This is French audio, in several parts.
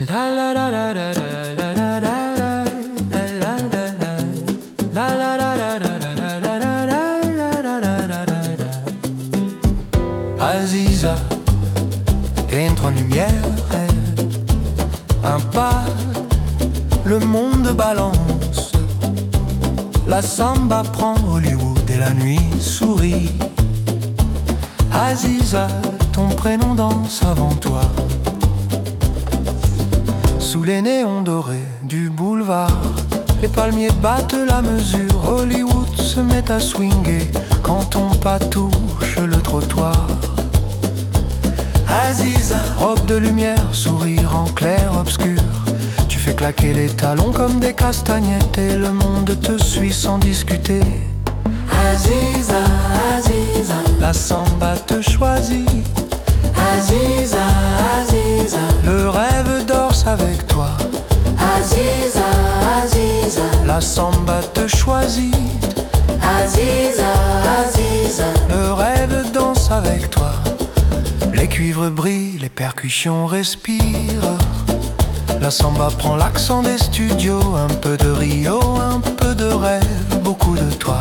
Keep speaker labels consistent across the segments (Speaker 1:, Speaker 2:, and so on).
Speaker 1: Aziza entra en lumière, un pas, le monde balance. La samba prend Hollywood et la nuit sourit. Aziza, ton prénom danse avant toi. Sous les néons dorés du boulevard, les palmiers battent la mesure. Hollywood se met à swinger quand ton pas touche le trottoir. Aziza, robe de lumière, sourire en clair-obscur. Tu fais claquer les talons comme des castagnettes et le monde te suit sans discuter. Aziza, Aziza, la samba te choisit. Aziza, Aziza, le rêve danse avec toi. Aziza, Aziza, la samba te choisit. Aziza, Aziza, le rêve danse avec toi. Les cuivres brillent, les percussions respirent. La samba prend l'accent des studios. Un peu de Rio, un peu de rêve, beaucoup de toi.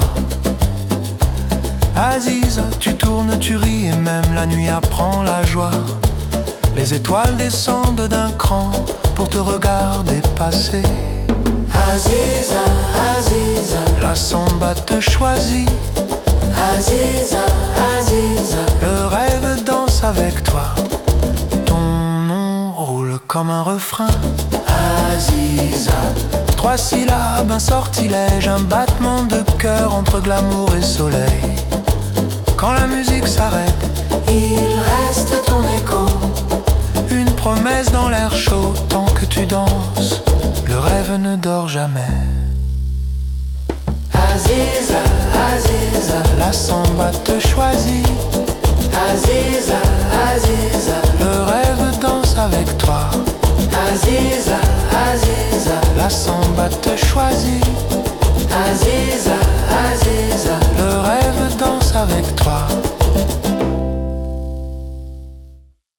Speaker 1: Aziza, tu tournes, tu ris et même la nuit apprend la joie. Les étoiles descendent d'un cran pour te regarder passer. Aziza, Aziza, la samba te choisit. Aziza, Aziza, le rêve danse avec toi. Ton nom roule comme un refrain. Aziza, 3 syllabes, un sortilège, un battement de cœur entre glamour et soleil. Quand la musique s'arrête, il reste ton écho. Une promesse dans l'air chaud, tant que tu danses, le rêve ne dort jamais. Aziza, Aziza, la samba te choisit. Aziza, Aziza, le rêve danse avec toi. Aziza, Aziza, la samba te choisit. Aziza,